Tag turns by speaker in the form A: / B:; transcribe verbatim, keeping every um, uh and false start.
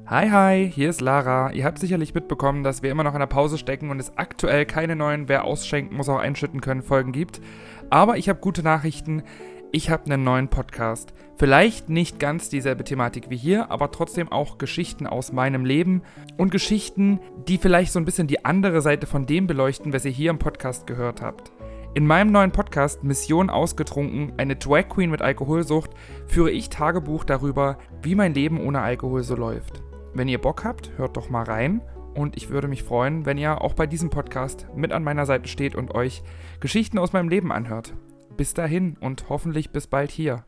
A: Hi, hi, hier ist Lara. Ihr habt sicherlich mitbekommen, dass wir immer noch in der Pause stecken und es aktuell keine neuen Wer ausschenken muss auch einschütten können Folgen gibt. Aber ich habe gute Nachrichten. Ich habe einen neuen Podcast. Vielleicht nicht ganz dieselbe Thematik wie hier, aber trotzdem auch Geschichten aus meinem Leben und Geschichten, die vielleicht so ein bisschen die andere Seite von dem beleuchten, was ihr hier im Podcast gehört habt. In meinem neuen Podcast Mission ausgetrunken, eine Drag Queen mit Alkoholsucht, führe ich Tagebuch darüber, wie mein Leben ohne Alkohol so läuft. Wenn ihr Bock habt, hört doch mal rein und ich würde mich freuen, wenn ihr auch bei diesem Podcast mit an meiner Seite steht und euch Geschichten aus meinem Leben anhört. Bis dahin und hoffentlich bis bald hier.